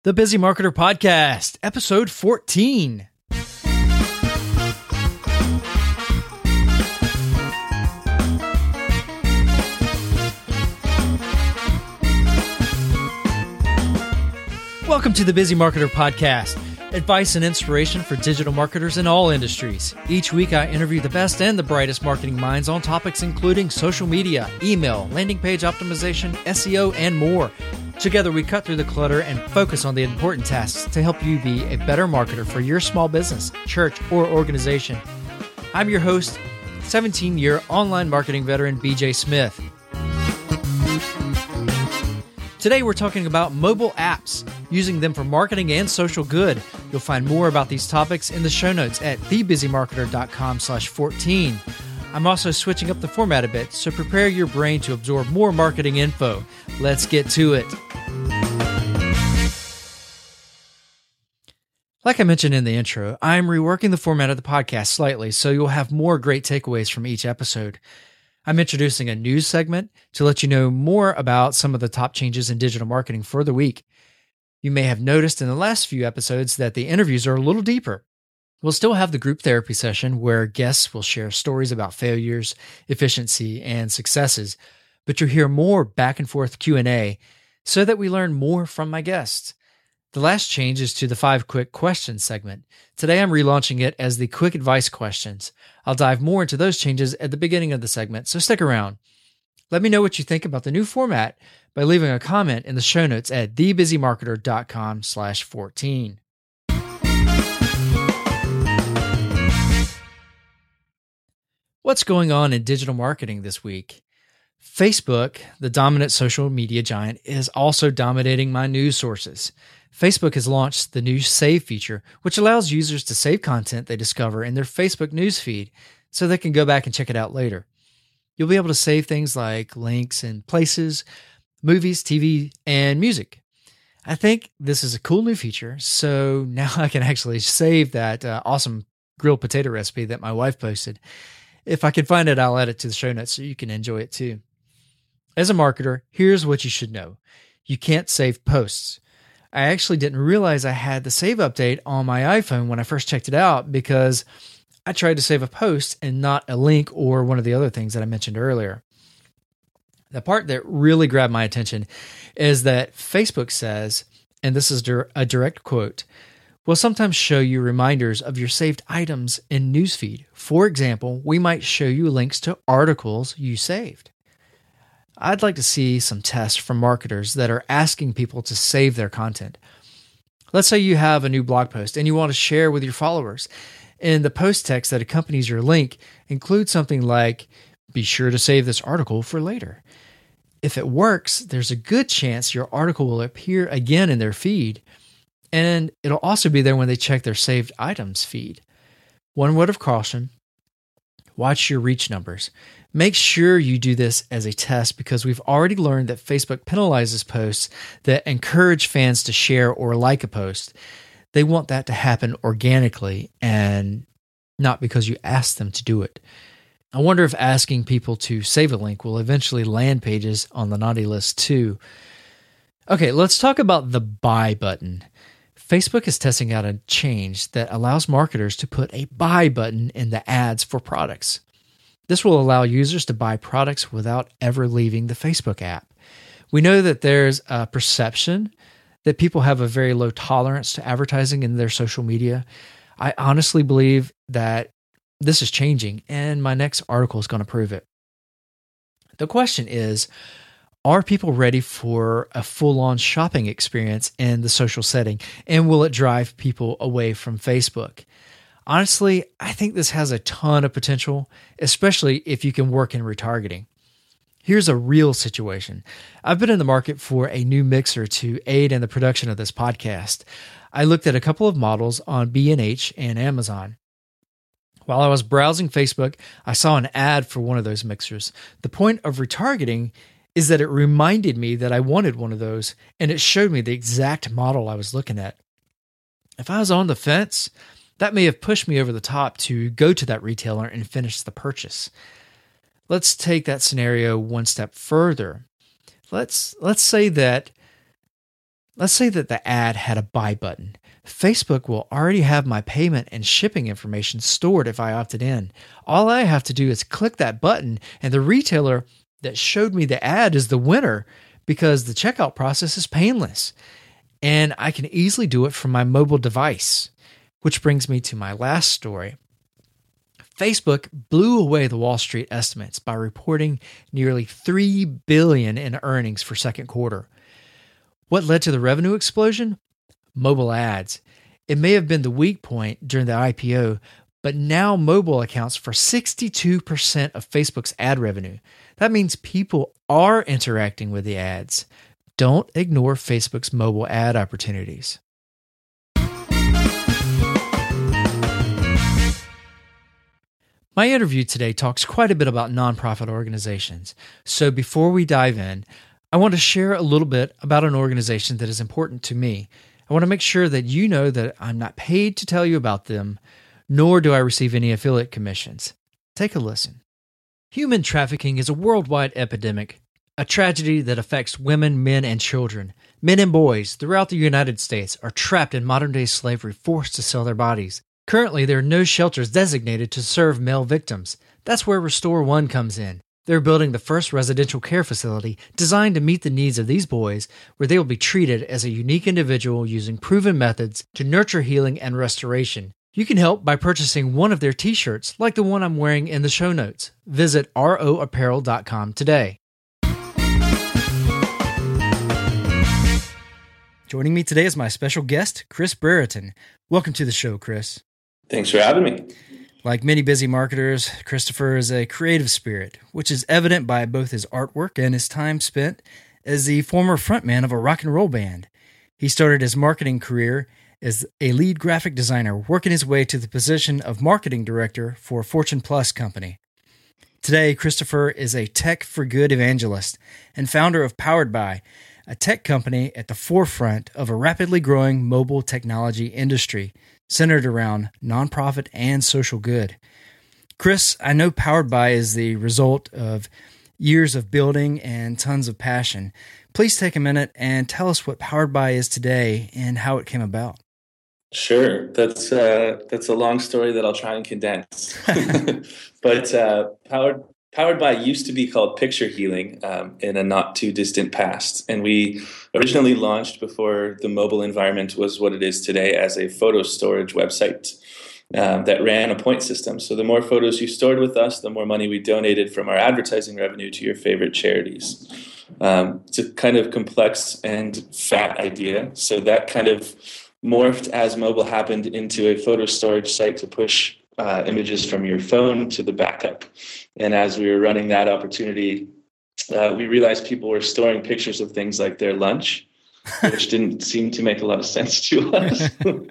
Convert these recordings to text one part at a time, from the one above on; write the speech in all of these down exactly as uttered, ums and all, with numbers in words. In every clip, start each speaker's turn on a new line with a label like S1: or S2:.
S1: The Busy Marketer Podcast, episode fourteen. Welcome to the Busy Marketer Podcast, advice and inspiration for digital marketers in all industries. Each week I interview the best and the brightest marketing minds on topics including social media, email, landing page optimization, S E O, and more. Together, we cut through the clutter and focus on the important tasks to help you be a better marketer for your small business, church, or organization. I'm your host, seventeen-year online marketing veteran B J Smith. Today, we're talking about mobile apps, using them for marketing and social good. You'll find more about these topics in the show notes at thebusymarketer.com slash 14. I'm also switching up the format a bit, so prepare your brain to absorb more marketing info. Let's get to it. Like I mentioned in the intro, I'm reworking the format of the podcast slightly, so you'll have more great takeaways from each episode. I'm introducing a news segment to let you know more about some of the top changes in digital marketing for the week. You may have noticed in the last few episodes that the interviews are a little deeper. We'll still have the group therapy session where guests will share stories about failures, efficiency, and successes, but you'll hear more back and forth Q and A so that we learn more from my guests. The last change is to the five quick questions segment. Today I'm relaunching it as the quick advice questions. I'll dive more into those changes at the beginning of the segment, so stick around. Let me know what you think about the new format by leaving a comment in the show notes at thebusymarketer.com slash 14. What's going on in digital marketing this week? Facebook, the dominant social media giant, is also dominating my news sources. Facebook has launched the new Save feature, which allows users to save content they discover in their Facebook newsfeed so they can go back and check it out later. You'll be able to save things like links and places, movies, T V, and music. I think this is a cool new feature, so now I can actually save that uh, awesome grilled potato recipe that my wife posted. If I can find it, I'll add it to the show notes so you can enjoy it too. As a marketer, here's what you should know. You can't save posts. I actually didn't realize I had the save update on my iPhone when I first checked it out because I tried to save a post and not a link or one of the other things that I mentioned earlier. The part that really grabbed my attention is that Facebook says, and this is a direct quote, will sometimes show you reminders of your saved items in Newsfeed. For example, we might show you links to articles you saved. I'd like to see some tests from marketers that are asking people to save their content. Let's say you have a new blog post and you want to share with your followers. And the post text that accompanies your link includes something like, be sure to save this article for later. If it works, there's a good chance your article will appear again in their feed. And it'll also be there when they check their saved items feed. One word of caution, watch your reach numbers. Make sure you do this as a test because we've already learned that Facebook penalizes posts that encourage fans to share or like a post. They want that to happen organically and not because you ask them to do it. I wonder if asking people to save a link will eventually land pages on the naughty list too. Okay, let's talk about the buy button. Facebook is testing out a change that allows marketers to put a buy button in the ads for products. This will allow users to buy products without ever leaving the Facebook app. We know that there's a perception that people have a very low tolerance to advertising in their social media. I honestly believe that this is changing, and my next article is going to prove it. The question is, are people ready for a full-on shopping experience in the social setting? And will it drive people away from Facebook? Honestly, I think this has a ton of potential, especially if you can work in retargeting. Here's a real situation. I've been in the market for a new mixer to aid in the production of this podcast. I looked at a couple of models on B and H and Amazon. While I was browsing Facebook, I saw an ad for one of those mixers. The point of retargeting is that it reminded me that I wanted one of those, and it showed me the exact model I was looking at. If I was on the fence, that may have pushed me over the top to go to that retailer and finish the purchase. Let's take that scenario one step further. Let's let's say that Let's say that the ad had a buy button. Facebook will already have my payment and shipping information stored if I opted in. All I have to do is click that button, and the retailer that showed me the ad is the winner because the checkout process is painless. And I can easily do it from my mobile device. Which brings me to my last story. Facebook blew away the Wall Street estimates by reporting nearly three billion dollars in earnings for second quarter. What led to the revenue explosion? Mobile ads. It may have been the weak point during the I P O, but now mobile accounts for sixty-two percent of Facebook's ad revenue. That means people are interacting with the ads. Don't ignore Facebook's mobile ad opportunities. My interview today talks quite a bit about nonprofit organizations. So before we dive in, I want to share a little bit about an organization that is important to me. I want to make sure that you know that I'm not paid to tell you about them, nor do I receive any affiliate commissions. Take a listen. Human trafficking is a worldwide epidemic, a tragedy that affects women, men, and children. Men and boys throughout the United States are trapped in modern-day slavery, forced to sell their bodies. Currently, there are no shelters designated to serve male victims. That's where Restore One comes in. They're building the first residential care facility designed to meet the needs of these boys, where they will be treated as a unique individual using proven methods to nurture healing and restoration. You can help by purchasing one of their t-shirts, like the one I'm wearing in the show notes. Visit r o apparel dot com today. Joining me today is my special guest, Chris Brereton. Welcome to the show, Chris.
S2: Thanks for having me.
S1: Like many busy marketers, Christopher is a creative spirit, which is evident by both his artwork and his time spent as the former frontman of a rock and roll band. He started his marketing career as a lead graphic designer, working his way to the position of marketing director for a Fortune Plus company. Today, Christopher is a tech for good evangelist and founder of Powered By, a tech company at the forefront of a rapidly growing mobile technology industry centered around nonprofit and social good. Chris, I know Powered By is the result of years of building and tons of passion. Please take a minute and tell us what Powered By is today and how it came about.
S2: Sure. That's uh, that's a long story that I'll try and condense. But uh, Powered Powered By used to be called Picture Healing um, in a not too distant past. And we originally launched before the mobile environment was what it is today as a photo storage website um, that ran a point system. So the more photos you stored with us, the more money we donated from our advertising revenue to your favorite charities. Um, it's a kind of complex and fat idea. So that kind of morphed as mobile happened into a photo storage site to push uh, images from your phone to the backup. And as we were running that opportunity, uh, we realized people were storing pictures of things like their lunch, which didn't seem to make a lot of sense to us.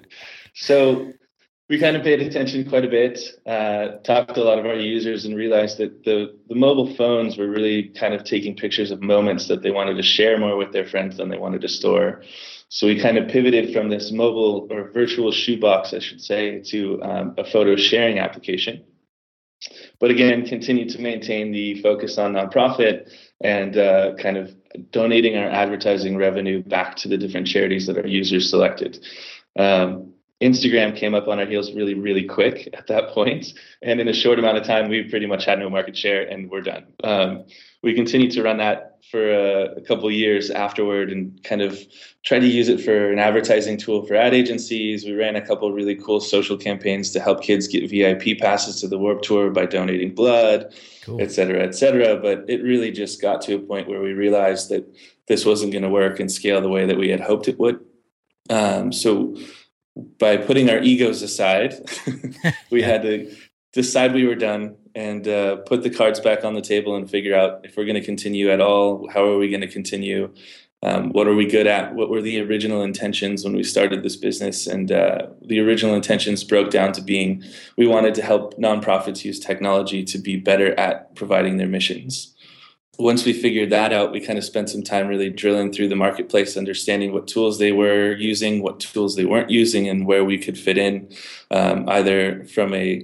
S2: So we kind of paid attention quite a bit, uh, talked to a lot of our users and realized that the, the mobile phones were really kind of taking pictures of moments that they wanted to share more with their friends than they wanted to store. So we kind of pivoted from this mobile or virtual shoebox, I should say, to um, a photo sharing application. But again, continue to maintain the focus on nonprofit and uh, kind of donating our advertising revenue back to the different charities that our users selected. Um, Instagram came up on our heels really, really quick at that point. And in a short amount of time, we pretty much had no market share and we're done. Um, we continued to run that for a, a couple of years afterward and kind of tried to use it for an advertising tool for ad agencies. We ran a couple of really cool social campaigns to help kids get V I P passes to the Warped Tour by donating blood, cool. et cetera, et cetera. But it really just got to a point where we realized that this wasn't going to work and scale the way that we had hoped it would. Um, so by putting our egos aside, we yeah. had to decide we were done and uh, put the cards back on the table and figure out if we're going to continue at all. How are we going to continue? Um, what are we good at? What were the original intentions when we started this business? And uh, the original intentions broke down to being we wanted to help nonprofits use technology to be better at providing their missions. Once we figured that out, we kind of spent some time really drilling through the marketplace, understanding what tools they were using, what tools they weren't using, and where we could fit in, um, either from a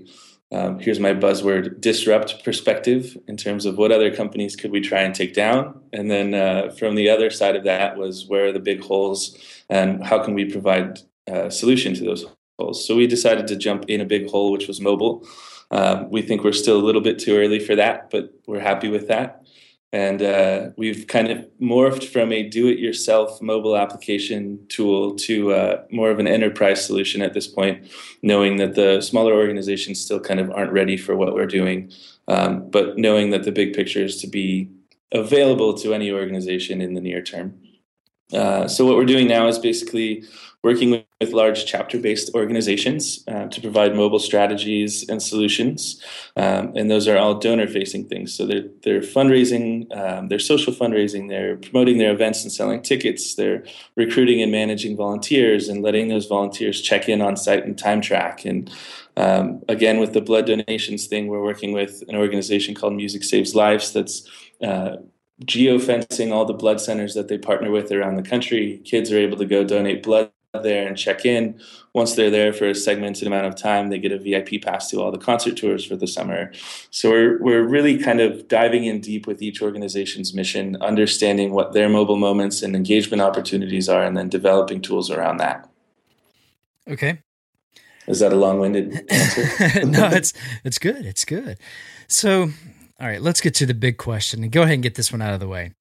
S2: um, here's my buzzword, disrupt perspective in terms of what other companies could we try and take down. And then uh, from the other side of that was where are the big holes and how can we provide a solution to those holes. So we decided to jump in a big hole, which was mobile. Um, we think we're still a little bit too early for that, but we're happy with that. And uh, we've kind of morphed from a do-it-yourself mobile application tool to uh, more of an enterprise solution at this point, knowing that the smaller organizations still kind of aren't ready for what we're doing, um, but knowing that the big picture is to be available to any organization in the near term. Uh, so what we're doing now is basically working with, with large chapter-based organizations uh, to provide mobile strategies and solutions. Um, and those are all donor-facing things. So they're, they're fundraising, um, they're social fundraising, they're promoting their events and selling tickets, they're recruiting and managing volunteers and letting those volunteers check in on site and time track. And um, again, with the blood donations thing, we're working with an organization called Music Saves Lives that's uh, geofencing all the blood centers that they partner with around the country. Kids are able to go donate blood there and check in. Once they're there for a segmented amount of time, they get a V I P pass to all the concert tours for the summer. So we're we're really kind of diving in deep with each organization's mission, understanding what their mobile moments and engagement opportunities are, and then developing tools around that.
S1: Okay.
S2: Is that a long-winded answer?
S1: No, it's it's good. It's good. So, all right, let's get to the big question and go ahead and get this one out of the way.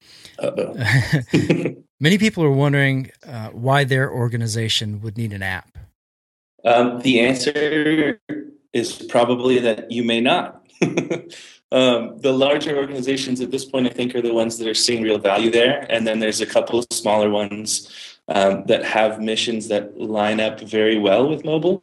S2: Uh-oh.
S1: Many people are wondering uh, why their organization would need an app.
S2: Um, the answer is probably that you may not. um, the larger organizations at this point, I think, are the ones that are seeing real value there. And then there's a couple of smaller ones um, that have missions that line up very well with mobile.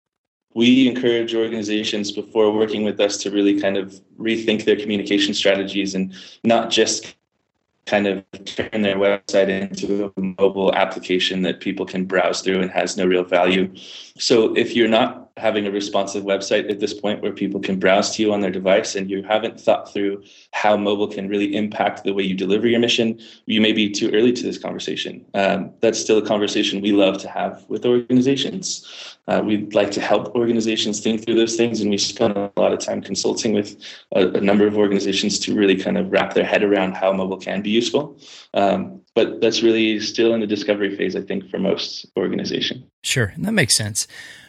S2: We encourage organizations before working with us to really kind of rethink their communication strategies and not just kind of turn their website into a mobile application that people can browse through and has no real value. So if you're not having a responsive website at this point where people can browse to you on their device and you haven't thought through how mobile can really impact the way you deliver your mission, you may be too early to this conversation. Um, that's still a conversation we love to have with organizations. Uh, we'd like to help organizations think through those things, and we spend a lot of time consulting with a, a number of organizations to really kind of wrap their head around how mobile can be useful. Um, but that's really still in the discovery phase, I think, for most organizations.
S1: Sure, that makes sense.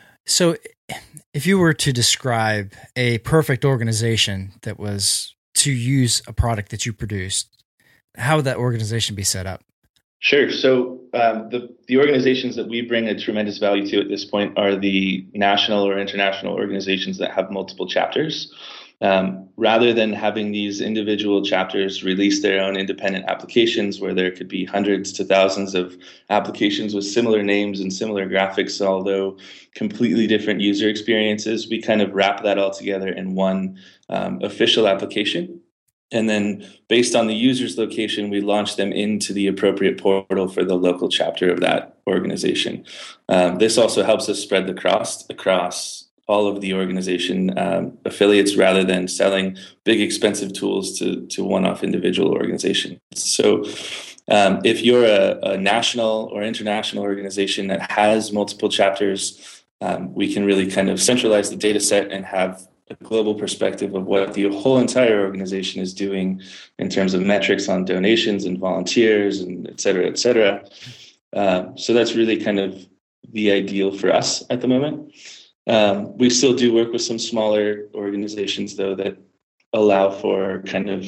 S1: So if you were to describe a perfect organization that was to use a product that you produced, how would that organization be set up?
S2: Sure. So um, the, the organizations that we bring a tremendous value to at this point are the national or international organizations that have multiple chapters. Um, rather than having these individual chapters release their own independent applications where there could be hundreds to thousands of applications with similar names and similar graphics, although completely different user experiences, we kind of wrap that all together in one um, official application. And then based on the user's location, we launch them into the appropriate portal for the local chapter of that organization. Um, this also helps us spread the cost across all of the organization um, affiliates rather than selling big expensive tools to, to one-off individual organizations. So um, if you're a, a national or international organization that has multiple chapters, um, we can really kind of centralize the data set and have a global perspective of what the whole entire organization is doing in terms of metrics on donations and volunteers and et cetera, et cetera. Uh, so that's really kind of the ideal for us at the moment. Um, we still do work with some smaller organizations, though, that allow for kind of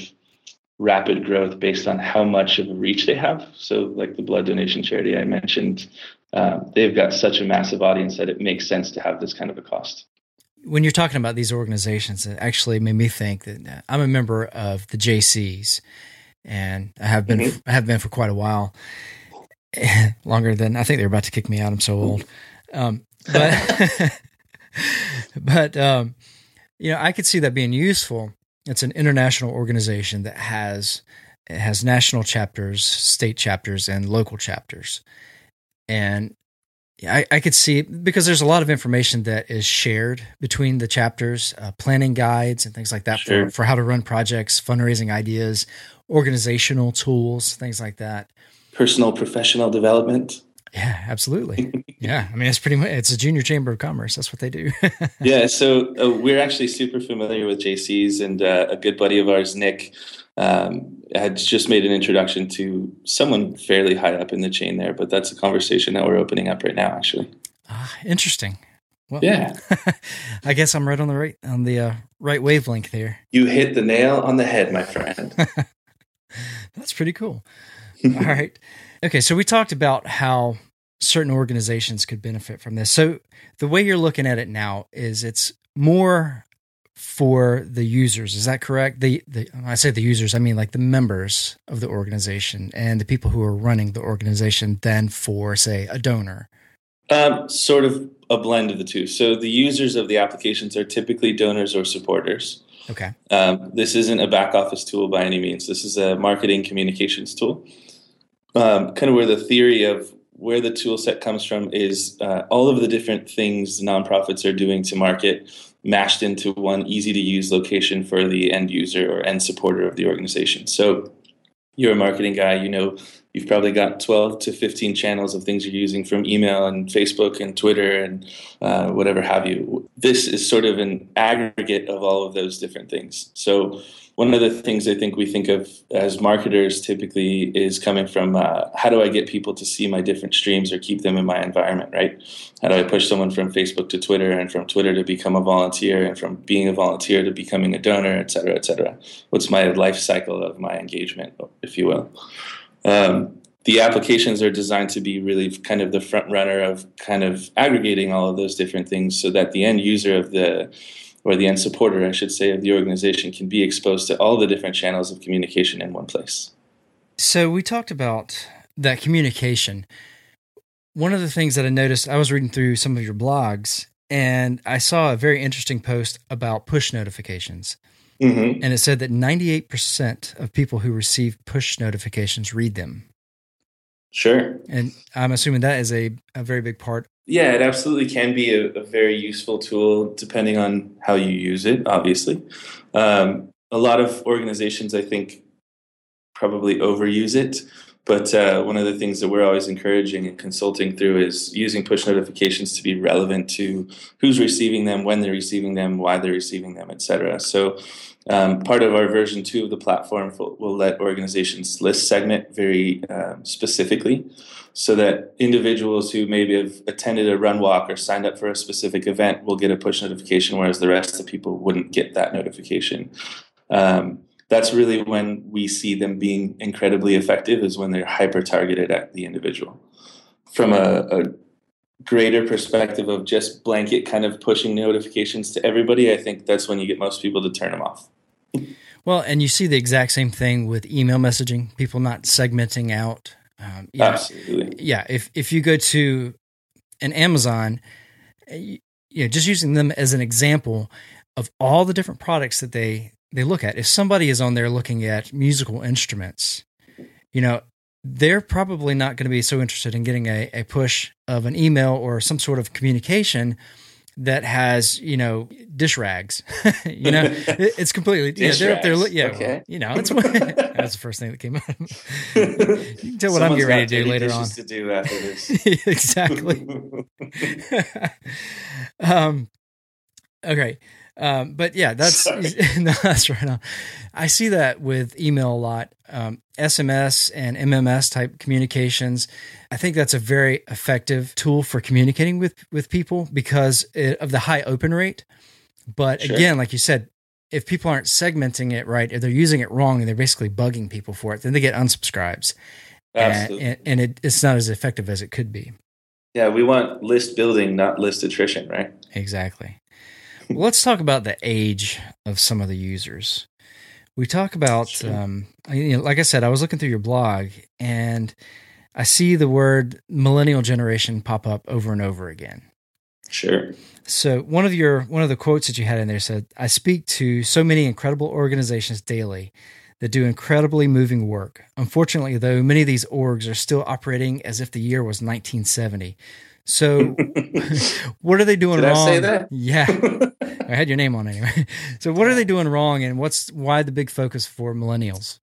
S2: rapid growth based on how much of a reach they have. So like the blood donation charity I mentioned, uh, they've got such a massive audience that it makes sense to have this kind of a cost.
S1: When you're talking about these organizations, it actually made me think that I'm a member of the J Cs, and I have been mm-hmm. I have been for quite a while, longer than I think they're about to kick me out. I'm so old, um, but but um, you know, I could see that being useful. It's an international organization that has it has national chapters, state chapters, and local chapters, and I, I could see, because there's a lot of information that is shared between the chapters, uh, planning guides and things like that
S2: sure.
S1: for, for how to run projects, fundraising ideas, organizational tools, things like that.
S2: Personal, professional development.
S1: Yeah, absolutely. Yeah. I mean, it's pretty much, it's a junior chamber of commerce. That's what they do.
S2: Yeah. So uh, we're actually super familiar with J C's, and uh, a good buddy of ours, Nick, um, had just made an introduction to someone fairly high up in the chain there, but that's a conversation that we're opening up right now, actually.
S1: Ah, interesting. Well,
S2: yeah.
S1: I guess I'm right on the right, on the uh, right wavelength there.
S2: You hit the nail on the head, my friend.
S1: That's pretty cool. All right. Okay. So we talked about how certain organizations could benefit from this. So the way you're looking at it now is it's more for the users. Is that correct? The, the when I say the users, I mean like the members of the organization and the people who are running the organization than for, say, a donor.
S2: Um, sort of a blend of the two. So the users of the applications are typically donors or supporters.
S1: Okay.
S2: Um, this isn't a back office tool by any means. This is a marketing communications tool. Um, kind of where the theory of where the tool set comes from is uh, all of the different things nonprofits are doing to market mashed into one easy to use location for the end user or end supporter of the organization. So you're a marketing guy, you know, you've probably got twelve to fifteen channels of things you're using from email and Facebook and Twitter and uh, whatever have you. This is sort of an aggregate of all of those different things. So one of the things I think we think of as marketers typically is coming from uh, how do I get people to see my different streams or keep them in my environment, right? How do I push someone from Facebook to Twitter and from Twitter to become a volunteer and from being a volunteer to becoming a donor, et cetera, et cetera? What's my life cycle of my engagement, if you will? Um, the applications are designed to be really kind of the front runner of kind of aggregating all of those different things so that the end user of the or the end supporter, I should say, of the organization can be exposed to all the different channels of communication in one place.
S1: So we talked about that communication. One of the things that I noticed, I was reading through some of your blogs, and I saw a very interesting post about push notifications. Mm-hmm. And it said that ninety-eight percent of people who receive push notifications read them.
S2: Sure.
S1: And I'm assuming that is a, a very big part.
S2: Yeah, it absolutely can be a, a very useful tool depending on how you use it, obviously. Um, a lot of organizations, I think, probably overuse it. But uh, one of the things that we're always encouraging and consulting through is using push notifications to be relevant to who's receiving them, when they're receiving them, why they're receiving them, et cetera. So um, part of our version two of the platform will, will let organizations list segment very uh, specifically so that individuals who maybe have attended a run walk or signed up for a specific event will get a push notification, whereas the rest of the people wouldn't get that notification. Um, That's really when we see them being incredibly effective, is when they're hyper-targeted at the individual. From a, a greater perspective of just blanket kind of pushing notifications to everybody, I think that's when you get most people to turn them off.
S1: Well, and you see the exact same thing with email messaging, people not segmenting out. Um, you
S2: Absolutely.
S1: Know, yeah, if, if you go to an Amazon, you know, just using them as an example of all the different products that they they look at. If somebody is on there looking at musical instruments, you know, they're probably not going to be so interested in getting a, a push of an email or some sort of communication that has, you know, dish rags. you know, it, it's completely,
S2: dish
S1: you know, they're
S2: rags.
S1: up there, yeah,
S2: okay.
S1: well, you know, that's what, that's the first thing that came up. You can tell what Someone's I'm getting ready to do later on.
S2: To do after this.
S1: Exactly. um, okay. Um, but yeah, that's, no, that's right on. I see that with email a lot, um, S M S and M M S type communications. I think that's a very effective tool for communicating with, with people because it, of the high open rate. But sure. Again, like you said, if people aren't segmenting it right, if they're using it wrong and they're basically bugging people for it, then they get unsubscribes.
S2: Absolutely.
S1: And, and it, it's not as effective as it could be.
S2: Yeah. We want list building, not list attrition, right?
S1: Exactly. Well, let's talk about the age of some of the users. We talk about, sure. um, you know, like I said, I was looking through your blog and I see the word millennial generation pop up over and over again.
S2: Sure.
S1: So one of your one of the quotes that you had in there said, "I speak to so many incredible organizations daily that do incredibly moving work. Unfortunately, though, many of these orgs are still operating as if the year was nineteen seventy. So what are they doing
S2: Did
S1: wrong?"
S2: I say that?
S1: Yeah. I had your name on it anyway. So what are they doing wrong and what's why the big focus for millennials?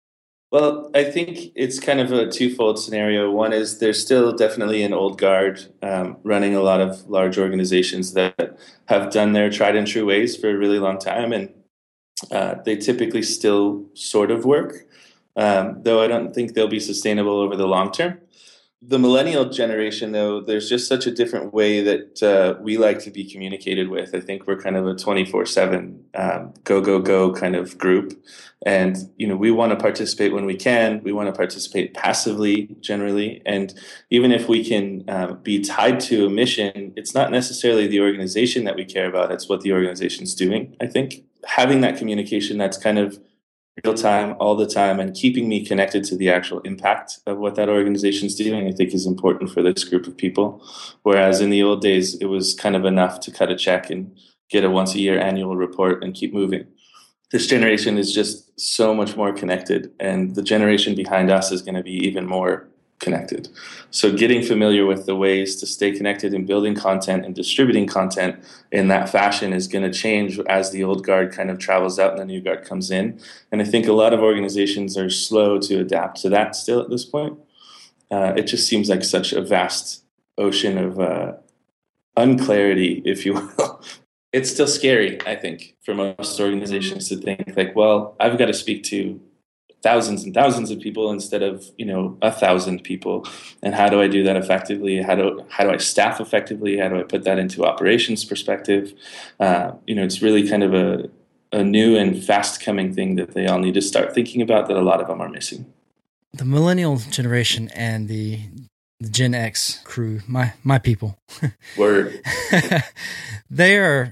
S2: Well, I think it's kind of a twofold scenario. One is there's still definitely an old guard um, running a lot of large organizations that have done their tried and true ways for a really long time, and uh, they typically still sort of work, um, though I don't think they'll be sustainable over the long term. The millennial generation, though, there's just such a different way that uh, we like to be communicated with. I think we're kind of a twenty-four seven um, go, go, go kind of group. And, you know, we want to participate when we can. We want to participate passively, generally. And even if we can uh, be tied to a mission, it's not necessarily the organization that we care about. It's what the organization's doing, I think. Having that communication that's kind of real time, all the time, and keeping me connected to the actual impact of what that organization's doing, I think is important for this group of people. Whereas in the old days, it was kind of enough to cut a check and get a once a year annual report and keep moving. This generation is just so much more connected, and the generation behind us is going to be even more connected. So getting familiar with the ways to stay connected and building content and distributing content in that fashion is going to change as the old guard kind of travels out and the new guard comes in. And I think a lot of organizations are slow to adapt to that still at this point. Uh, it just seems like such a vast ocean of uh, unclarity, if you will. It's still scary, I think, for most organizations to think like, well, I've got to speak to thousands and thousands of people instead of, you know, a thousand people. And how do I do that effectively? How do how do I staff effectively? How do I put that into operations perspective? Uh, you know, it's really kind of a, a new and fast coming thing that they all need to start thinking about that a lot of them are missing.
S1: The millennial generation and the, the Gen X crew, my, my people.
S2: Word.
S1: They are,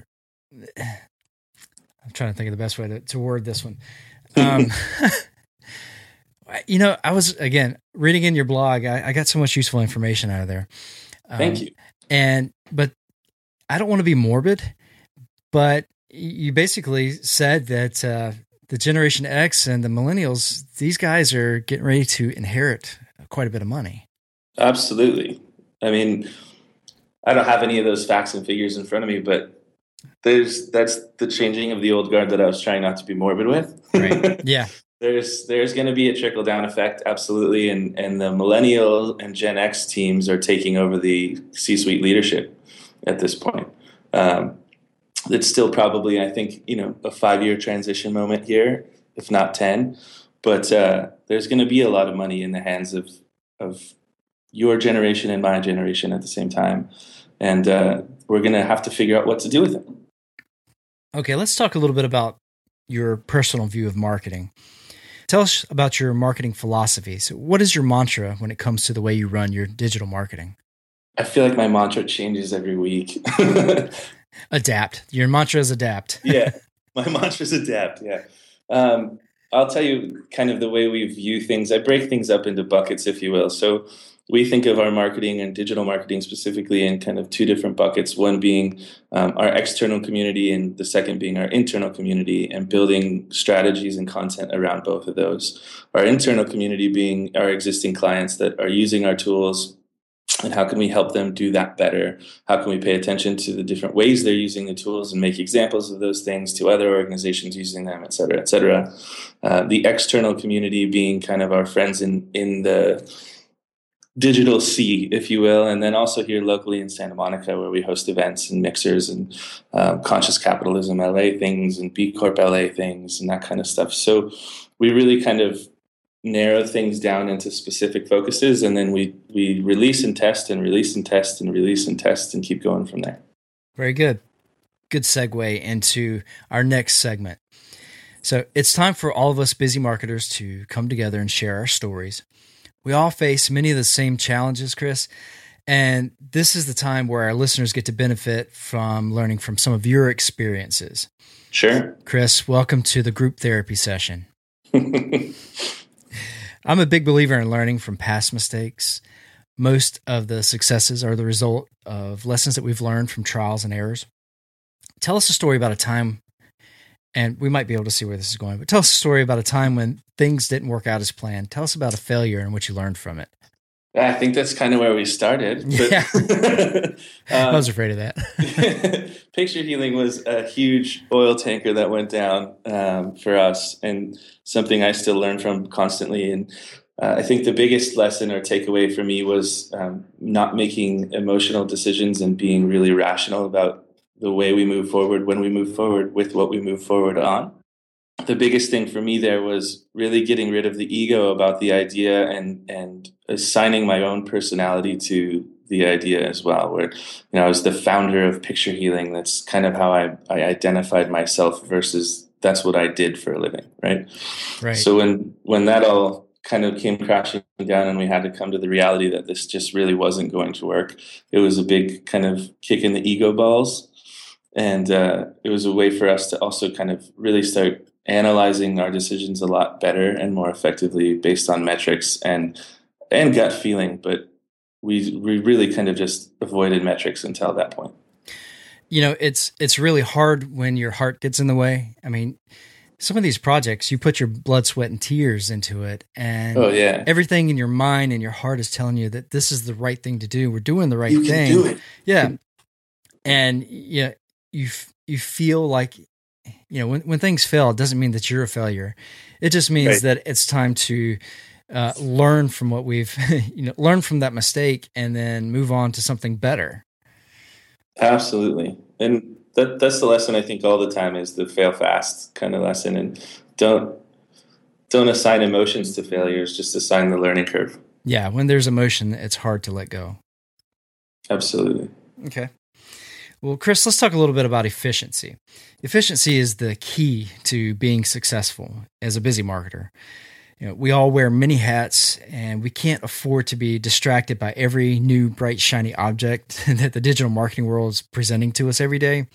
S1: I'm trying to think of the best way to, to word this one. Um, You know, I was, again, reading in your blog, I, I got so much useful information out of there.
S2: Um, Thank you.
S1: And, but I don't want to be morbid, but you basically said that uh, the Generation X and the millennials, these guys are getting ready to inherit quite a bit of money.
S2: Absolutely. I mean, I don't have any of those facts and figures in front of me, but there's, that's the changing of the old guard that I was trying not to be morbid with.
S1: Right. Yeah.
S2: There's there's going to be a trickle down effect, absolutely, and and the millennial and Gen X teams are taking over the C-suite leadership at this point. Um, it's still probably, I think, you know, a five year transition moment here, if not ten. But uh, there's going to be a lot of money in the hands of of your generation and my generation at the same time, and uh, we're going to have to figure out what to do with it.
S1: Okay, let's talk a little bit about your personal view of marketing. Tell us about your marketing philosophy. So what is your mantra when it comes to the way you run your digital marketing?
S2: I feel like my mantra changes every week.
S1: Adapt. Your mantra is adapt.
S2: Yeah, my mantra is adapt, yeah. Um, I'll tell you kind of the way we view things. I break things up into buckets, if you will. So we think of our marketing and digital marketing specifically in kind of two different buckets, one being um, our external community and the second being our internal community, and building strategies and content around both of those. Our internal community being our existing clients that are using our tools, and how can we help them do that better? How can we pay attention to the different ways they're using the tools and make examples of those things to other organizations using them, et cetera, et cetera. Uh, the external community being kind of our friends in, in the digital sea, if you will, and then also here locally in Santa Monica, where we host events and mixers and um, Conscious Capitalism L A things and B Corp L A things and that kind of stuff. So we really kind of narrow things down into specific focuses, and then we we release and test and release and test and release and test and keep going from there.
S1: Very good. Good segue into our next segment. So it's time for all of us busy marketers to come together and share our stories. We all face many of the same challenges, Chris, and this is the time where our listeners get to benefit from learning from some of your experiences.
S2: Sure.
S1: Chris, welcome to the group therapy session. I'm a big believer in learning from past mistakes. Most of the successes are the result of lessons that we've learned from trials and errors. Tell us a story about a time, and we might be able to see where this is going, but tell us a story about a time when things didn't work out as planned. Tell us about a failure and what you learned from it.
S2: I think that's kind of where we started. But,
S1: Yeah.
S2: um,
S1: I was afraid of that.
S2: Picture healing was a huge oil tanker that went down um, for us, and something I still learn from constantly. And uh, I think the biggest lesson or takeaway for me was um, not making emotional decisions and being really rational about the way we move forward when we move forward with what we move forward on. The biggest thing for me there was really getting rid of the ego about the idea and and assigning my own personality to the idea as well, where, you know, I was the founder of Picture Healing. That's kind of how I, I identified myself versus that's what I did for a living, right?
S1: Right.
S2: So when when that all kind of came crashing down and we had to come to the reality that this just really wasn't going to work, it was a big kind of kick in the ego balls. And uh, it was a way for us to also kind of really start analyzing our decisions a lot better and more effectively based on metrics and and gut feeling. But we we really kind of just avoided metrics until that point.
S1: You know, it's it's really hard when your heart gets in the way. I mean, some of these projects, you put your blood, sweat, and tears into it, and
S2: oh, yeah.
S1: everything in your mind and your heart is telling you that this is the right thing to do. We're doing the right
S2: you
S1: thing.
S2: Can do it.
S1: Yeah, and yeah, you you feel like, you know, when when things fail, it doesn't mean that you're a failure. It just means
S2: right.
S1: that it's time to uh, learn from what we've, you know, learn from that mistake and then move on to something better.
S2: Absolutely. And that that's the lesson I think all the time, is the fail fast kind of lesson. And don't don't assign emotions to failures, just assign the learning curve.
S1: Yeah, when there's emotion, it's hard to let go.
S2: Absolutely.
S1: Okay. Well, Chris, let's talk a little bit about efficiency. Efficiency is the key to being successful as a busy marketer. You know, we all wear many hats, and we can't afford to be distracted by every new bright, shiny object that the digital marketing world is presenting to us every day.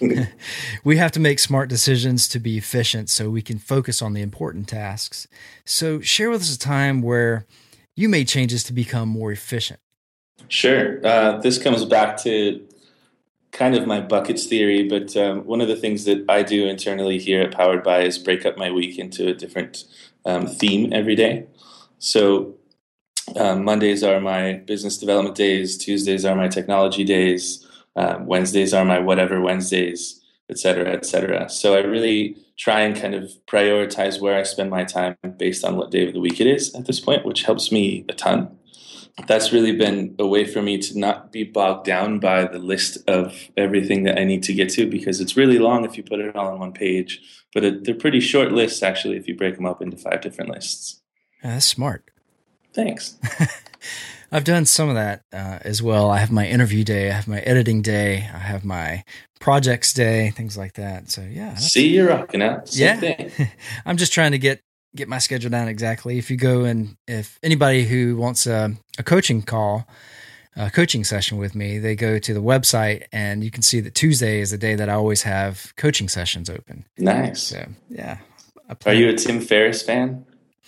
S1: We have to make smart decisions to be efficient so we can focus on the important tasks. So share with us a time where you made changes to become more efficient.
S2: Sure. Uh, this comes back to kind of my buckets theory, but um, one of the things that I do internally here at Powered By is break up my week into a different um, theme every day. So um, Mondays are my business development days, Tuesdays are my technology days, um, Wednesdays are my whatever Wednesdays, et cetera, et cetera. So I really try and kind of prioritize where I spend my time based on what day of the week it is at this point, which helps me a ton. That's really been a way for me to not be bogged down by the list of everything that I need to get to, because it's really long if you put it all on one page, but it, they're pretty short lists actually if you break them up into five different lists.
S1: Uh, that's smart.
S2: Thanks.
S1: I've done some of that uh, as well. I have my interview day, I have my editing day, I have my projects day, things like that. So yeah.
S2: See, you're rocking out. Same
S1: yeah.
S2: thing.
S1: I'm just trying to get get my schedule down exactly. If you go and if anybody who wants a, a coaching call, a coaching session with me, they go to the website and you can see that Tuesday is the day that I always have coaching sessions open.
S2: Nice.
S1: So yeah.
S2: Are you a Tim Ferriss fan?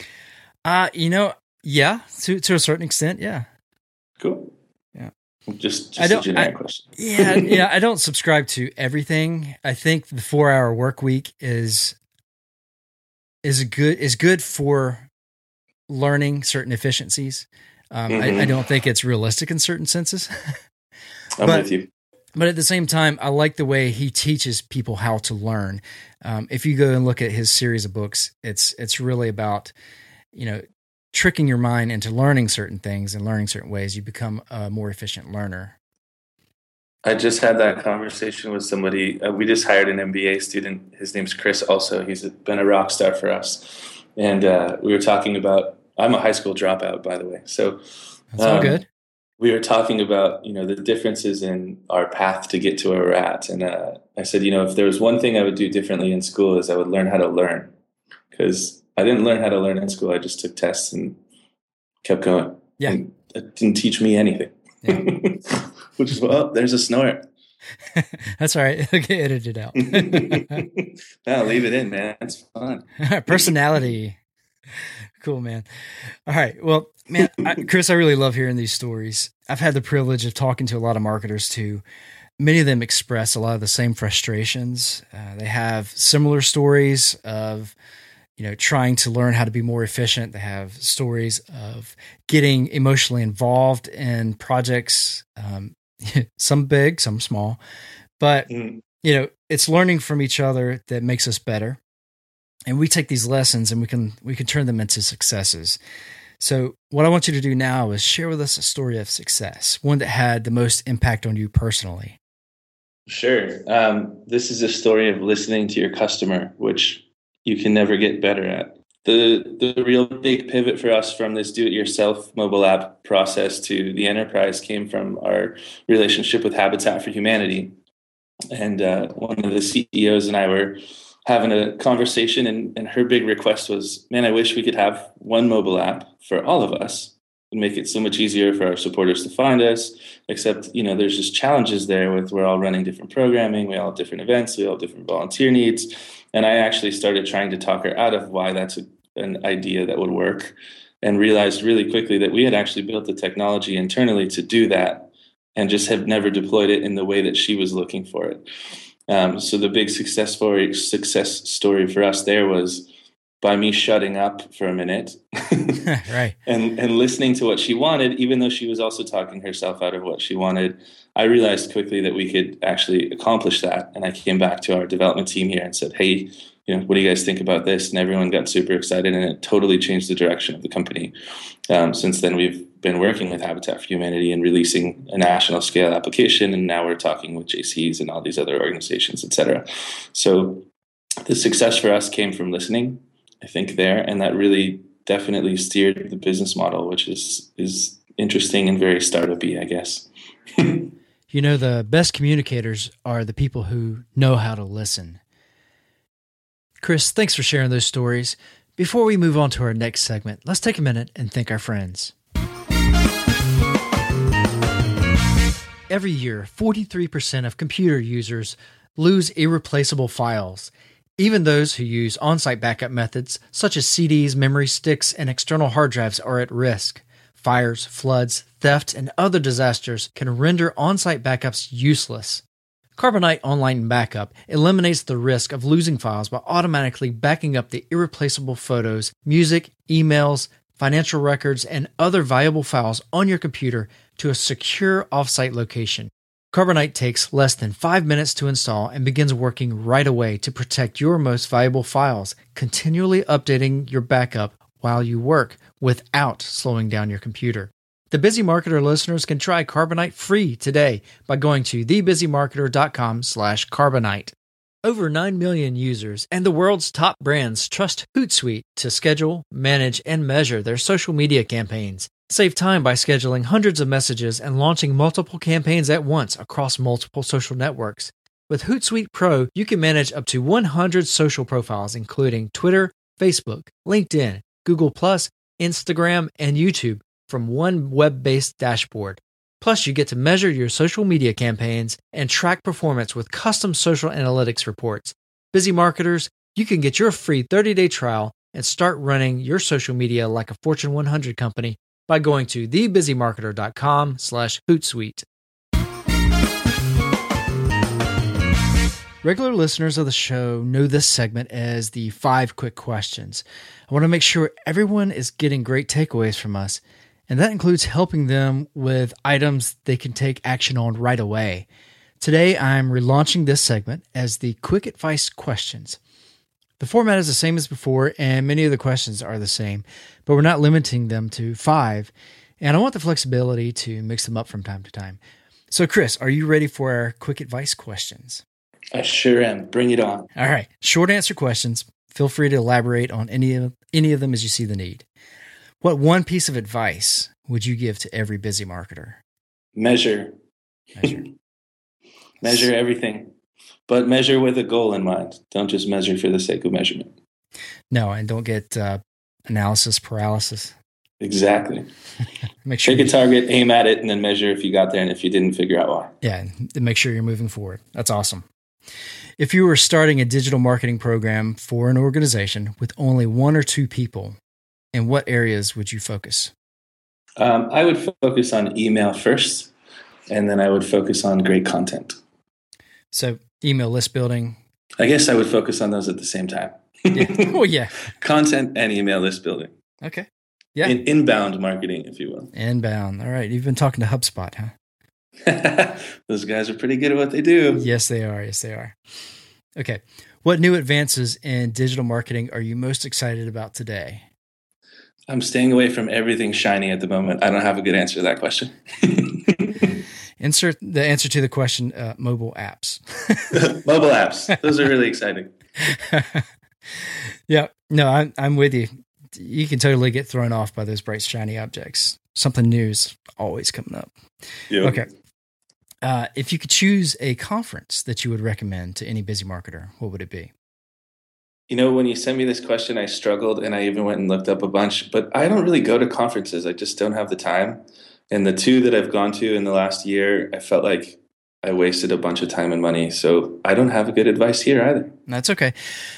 S1: Uh, you know, yeah, to, to a certain extent. Yeah.
S2: Cool.
S1: Yeah.
S2: Just, just
S1: I don't,
S2: a generic
S1: I,
S2: question.
S1: yeah. Yeah. I don't subscribe to everything. I think the four hour work week is, is good is good for learning certain efficiencies. Um, mm-hmm. I, I don't think it's realistic in certain senses.
S2: I'm
S1: but,
S2: with you.
S1: But at the same time, I like the way he teaches people how to learn. Um, if you go and look at his series of books, it's it's really about, you know, tricking your mind into learning certain things and learning certain ways. You become a more efficient learner.
S2: I just had that conversation with somebody. Uh, we just hired an M B A student. His name's Chris also. He's been a rock star for us. And uh, we were talking about, I'm a high school dropout, by the way. So
S1: that's all um, good.
S2: We were talking about, you know, the differences in our path to get to where we're at. And uh, I said, you know, if there was one thing I would do differently in school is I would learn how to learn. Because I didn't learn how to learn in school. I just took tests and kept going.
S1: Yeah.
S2: And it didn't teach me anything. Yeah. Which is, well, there's a snort.
S1: That's all right. It'll get edited out.
S2: No, leave it in, man. It's fun.
S1: Personality. Cool, man. All right. Well, man, I, Chris, I really love hearing these stories. I've had the privilege of talking to a lot of marketers too. Many of them express a lot of the same frustrations. Uh, they have similar stories of, you know, trying to learn how to be more efficient. They have stories of getting emotionally involved in projects, um, some big, some small, but mm. you know, it's learning from each other that makes us better. And we take these lessons and we can, we can turn them into successes. So what I want you to do now is share with us a story of success, one that had the most impact on you personally.
S2: Sure. Um, this is a story of listening to your customer, which you can never get better at. The the real big pivot for us from this do-it-yourself mobile app process to the enterprise came from our relationship with Habitat for Humanity. And uh, one of the C E Os and I were having a conversation, and, and her big request was, man, I wish we could have one mobile app for all of us and make it so much easier for our supporters to find us. Except, you know, there's just challenges there with we're all running different programming, we all have different events, we all have different volunteer needs. And I actually started trying to talk her out of why that's a, an idea that would work, and realized really quickly that we had actually built the technology internally to do that and just have never deployed it in the way that she was looking for it. Um, so the big success story, success story for us there was by me shutting up for a minute
S1: right.
S2: and, and listening to what she wanted, even though she was also talking herself out of what she wanted. I realized quickly that we could actually accomplish that. And I came back to our development team here and said, hey, you know, what do you guys think about this? And everyone got super excited, and it totally changed the direction of the company. Um, since then, we've been working with Habitat for Humanity and releasing a national scale application. And now we're talking with J Cs and all these other organizations, et cetera. So the success for us came from listening, I think, there. And that really definitely steered the business model, which is, is interesting and very startup-y, I guess.
S1: You know, the best communicators are the people who know how to listen. Chris, thanks for sharing those stories. Before we move on to our next segment, let's take a minute and thank our friends. Every year, forty-three percent of computer users lose irreplaceable files. Even those who use on-site backup methods, such as C Ds, memory sticks, and external hard drives, are at risk. Fires, floods, theft, and other disasters can render on-site backups useless. Carbonite Online Backup eliminates the risk of losing files by automatically backing up the irreplaceable photos, music, emails, financial records, and other valuable files on your computer to a secure off-site location. Carbonite takes less than five minutes to install and begins working right away to protect your most valuable files, continually updating your backup while you work without slowing down your computer. The Busy Marketer listeners can try Carbonite free today by going to thebusymarketer.com slash Carbonite. Over nine million users and the world's top brands trust Hootsuite to schedule, manage, and measure their social media campaigns. Save time by scheduling hundreds of messages and launching multiple campaigns at once across multiple social networks. With Hootsuite Pro, you can manage up to one hundred social profiles, including Twitter, Facebook, LinkedIn, Google plus, Instagram, and YouTube, from one web-based dashboard. Plus, you get to measure your social media campaigns and track performance with custom social analytics reports. Busy marketers, you can get your free thirty-day trial and start running your social media like a Fortune one hundred company by going to thebusymarketer.com slash Hootsuite. Regular listeners of the show know this segment as the five quick questions. I want to make sure everyone is getting great takeaways from us, and that includes helping them with items they can take action on right away. Today, I'm relaunching this segment as the Quick Advice Questions. The format is the same as before, and many of the questions are the same, but we're not limiting them to five, and I want the flexibility to mix them up from time to time. So, Chris, are you ready for our Quick Advice Questions?
S2: I sure am. Bring it on.
S1: All right. Short answer questions. Feel free to elaborate on any of, any of them as you see the need. What one piece of advice would you give to every busy marketer?
S2: Measure.
S1: Measure.
S2: Measure everything, but measure with a goal in mind. Don't just measure for the sake of measurement.
S1: No, and don't get uh, analysis paralysis.
S2: Exactly.
S1: Make sure
S2: Take a target, aim at it, and then measure if you got there and if you didn't, figure out why.
S1: Yeah, and make sure you're moving forward. That's awesome. If you were starting a digital marketing program for an organization with only one or two people, in what areas would you focus?
S2: Um, I would focus on email first, and then I would focus on great content.
S1: So email list building.
S2: I guess I would focus on those at the same time.
S1: Yeah. Oh, yeah.
S2: Content and email list building.
S1: Okay. Yeah.
S2: In, inbound marketing, if you will.
S1: Inbound. All right. You've been talking to HubSpot, huh?
S2: Those guys are pretty good at what they do.
S1: Yes, they are. Yes, they are. Okay. What new advances in digital marketing are you most excited about today?
S2: I'm staying away from everything shiny at the moment. I don't have a good answer to that question.
S1: Insert the answer to the question, uh, mobile apps.
S2: Mobile apps. Those are really exciting.
S1: Yeah. No, I'm, I'm with you. You can totally get thrown off by those bright, shiny objects. Something new is always coming up.
S2: Yep.
S1: Okay. Uh, if you could choose a conference that you would recommend to any busy marketer, what would it be?
S2: You know, when you sent me this question, I struggled and I even went and looked up a bunch, but I don't really go to conferences. I just don't have the time. And the two that I've gone to in the last year, I felt like I wasted a bunch of time and money. So I don't have a good advice here either.
S1: That's okay.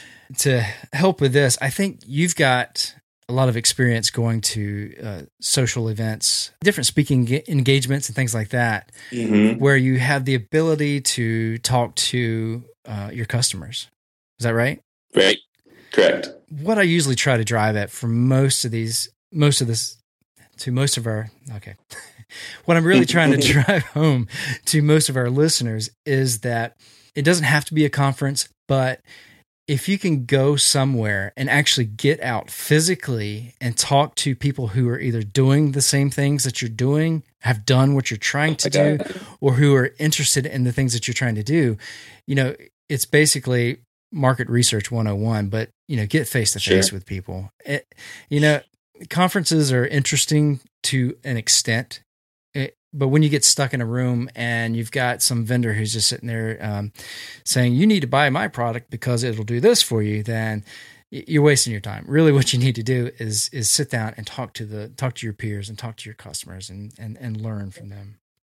S1: To help with this, I think you've got a lot of experience going to uh, social events, different speaking ge- engagements and things like that,
S2: mm-hmm.
S1: where you have the ability to talk to uh, your customers. Is that right?
S2: Right. Correct.
S1: What I usually try to drive at for most of these, most of this, to most of our, okay. What I'm really trying to drive home to most of our listeners is that it doesn't have to be a conference, but if you can go somewhere and actually get out physically and talk to people who are either doing the same things that you're doing, have done what you're trying to do, or who are interested in the things that you're trying to do, you know, it's basically market research one oh one, but, you know, get face to face with people. It, you know, conferences are interesting to an extent. It, but when you get stuck in a room and you've got some vendor who's just sitting there um, saying, you need to buy my product because it'll do this for you, then you're wasting your time. Really what you need to do is is sit down and talk to the talk to your peers and talk to your customers and and, and learn from them.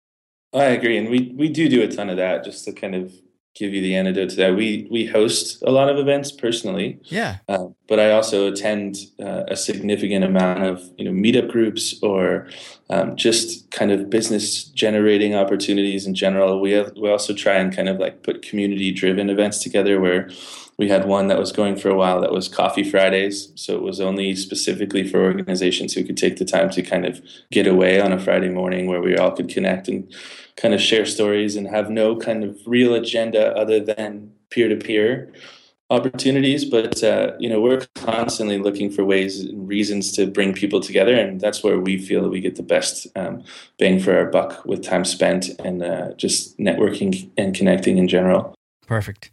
S2: I agree. And we, we do do a ton of that, just to kind of give you the antidote to that. We we host a lot of events personally.
S1: Yeah.
S2: Uh, but I also attend uh, a significant amount of, you know, meetup groups or um, just kind of business generating opportunities in general. We have, we also try and kind of like put community driven events together, where we had one that was going for a while that was Coffee Fridays. So it was only specifically for organizations who could take the time to kind of get away on a Friday morning, where we all could connect and kind of share stories and have no kind of real agenda other than peer-to-peer opportunities. But, uh, you know, we're constantly looking for ways and reasons to bring people together. And that's where we feel that we get the best um, bang for our buck with time spent and uh, just networking and connecting in general.
S1: Perfect.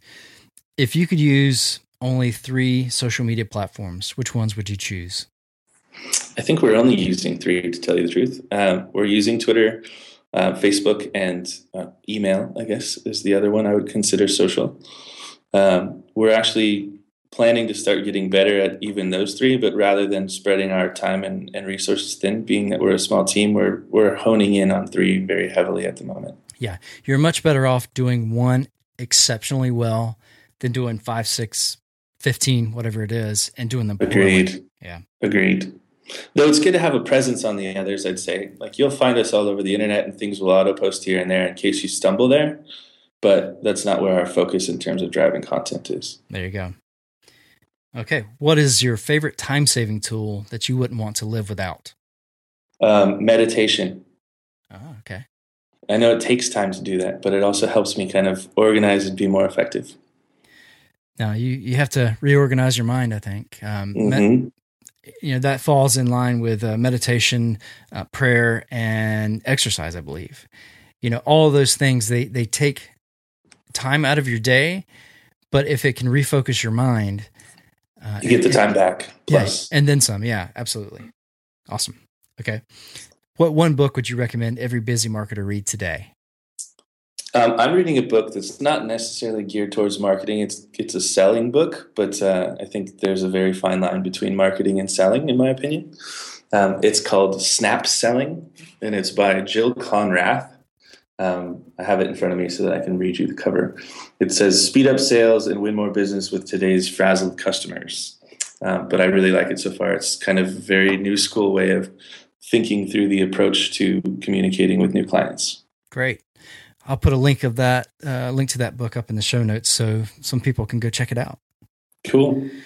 S1: If you could use only three social media platforms, which ones would you choose?
S2: I think we're only using three, to tell you the truth. Um, we're using Twitter, Uh, Facebook, and uh, email, I guess, is the other one I would consider social. Um, we're actually planning to start getting better at even those three, but rather than spreading our time and, and resources thin, being that we're a small team, we're we're honing in on three very heavily at the moment.
S1: Yeah, you're much better off doing one exceptionally well than doing five, six, fifteen, whatever it is, and doing them poorly.
S2: Agreed.
S1: Yeah.
S2: Agreed. Though it's good to have a presence on the others, I'd say. Like, you'll find us all over the internet and things will auto-post here and there in case you stumble there. But that's not where our focus in terms of driving content is.
S1: There you go. Okay. What is your favorite time-saving tool that you wouldn't want to live without?
S2: Um, meditation.
S1: Oh, okay.
S2: I know it takes time to do that, but it also helps me kind of organize and be more effective.
S1: Now, you, you have to reorganize your mind, I think. Um,
S2: mm-hmm.
S1: med- you know, that falls in line with uh, meditation, uh, prayer, and exercise, I believe. You know, all of those things, they, they take time out of your day, but if it can refocus your mind, uh,
S2: you get the
S1: it,
S2: time back. Plus.
S1: Yeah, and then some. Yeah, absolutely. Awesome. Okay. What one book would you recommend every busy marketer read today?
S2: Um, I'm reading a book that's not necessarily geared towards marketing. It's it's a selling book, but uh, I think there's a very fine line between marketing and selling, in my opinion. Um, it's called Snap Selling, and it's by Jill Konrath. Um, I have it in front of me so that I can read you the cover. It says, "Speed up sales and win more business with today's frazzled customers." Um, but I really like it so far. It's kind of a very new school way of thinking through the approach to communicating with new clients.
S1: Great. I'll put a link of that, uh, link to that book up in the show notes so some people can go check it out.
S2: Cool.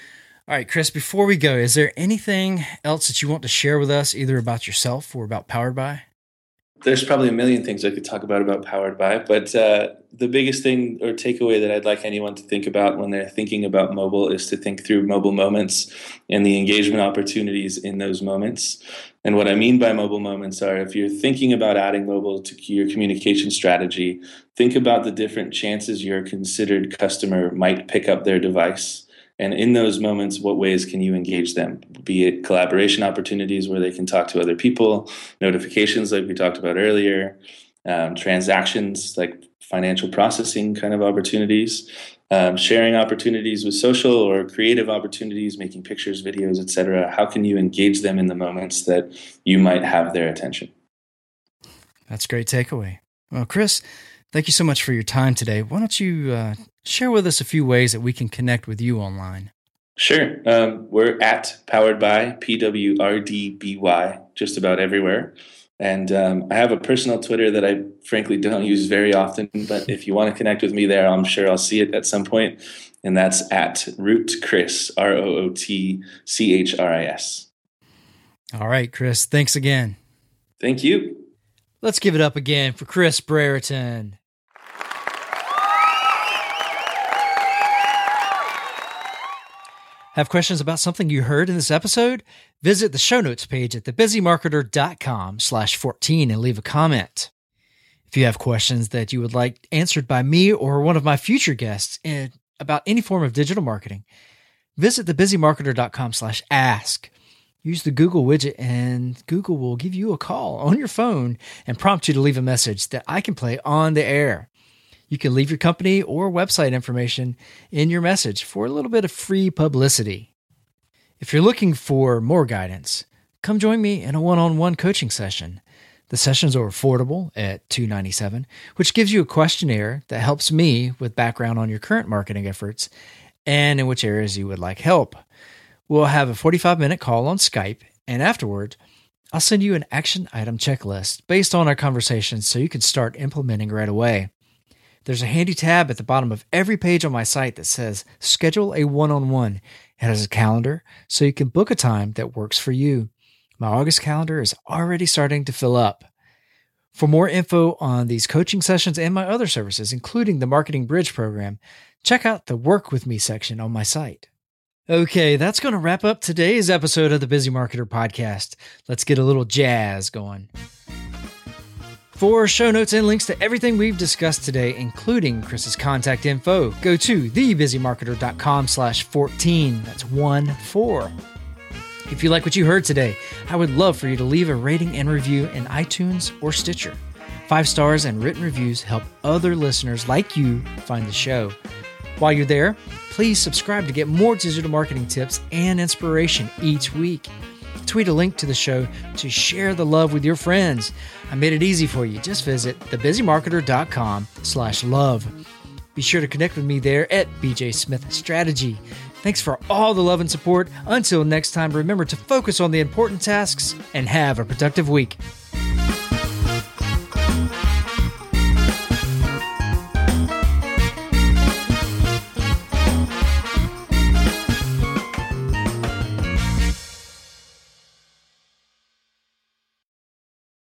S1: All right, Chris, before we go, is there anything else that you want to share with us, either about yourself or about Powered By?
S2: There's probably a million things I could talk about about Powered By, but uh, the biggest thing or takeaway that I'd like anyone to think about when they're thinking about mobile is to think through mobile moments and the engagement opportunities in those moments. And what I mean by mobile moments are, if you're thinking about adding mobile to your communication strategy, think about the different chances your considered customer might pick up their device. And in those moments, what ways can you engage them? Be it collaboration opportunities where they can talk to other people, notifications like we talked about earlier, um, transactions like financial processing kind of opportunities, um, sharing opportunities with social or creative opportunities, making pictures, videos, et cetera. How can you engage them in the moments that you might have their attention?
S1: That's a great takeaway. Well, Chris, thank you so much for your time today. Why don't you uh, share with us a few ways that we can connect with you online?
S2: Sure. Um, we're at Powered By, P W R D B Y, just about everywhere. And um, I have a personal Twitter that I frankly don't use very often, but if you want to connect with me there, I'm sure I'll see it at some point. And that's at Root Chris, R O O T C H R I S.
S1: All right, Chris, thanks again.
S2: Thank you.
S1: Let's give it up again for Chris Brereton. Have questions about something you heard in this episode? Visit the show notes page at thebusymarketer.com slash 14 and leave a comment. If you have questions that you would like answered by me or one of my future guests in, about any form of digital marketing, visit thebusymarketer.com slash ask. Use the Google widget and Google will give you a call on your phone and prompt you to leave a message that I can play on the air. You can leave your company or website information in your message for a little bit of free publicity. If you're looking for more guidance, come join me in a one-on-one coaching session. The sessions are affordable at two hundred ninety-seven dollars, which gives you a questionnaire that helps me with background on your current marketing efforts and in which areas you would like help. We'll have a forty-five minute call on Skype, and afterward, I'll send you an action item checklist based on our conversation so you can start implementing right away. There's a handy tab at the bottom of every page on my site that says Schedule a One-on-One. It has a calendar so you can book a time that works for you. My August calendar is already starting to fill up. For more info on these coaching sessions and my other services, including the Marketing Bridge program, check out the Work With Me section on my site. Okay, that's going to wrap up today's episode of the Busy Marketer podcast. Let's get a little jazz going. For show notes and links to everything we've discussed today, including Chris's contact info, go to thebusymarketer.com slash 14. That's one four. If you like what you heard today, I would love for you to leave a rating and review in iTunes or Stitcher. Five stars and written reviews help other listeners like you find the show. While you're there, please subscribe to get more digital marketing tips and inspiration each week. Tweet a link to the show to share the love with your friends. I made it easy for you. Just visit thebusymarketer.com slash love. Be sure to connect with me there at B J Smith Strategy. Thanks for all the love and support. Until next time, remember to focus on the important tasks and have a productive week.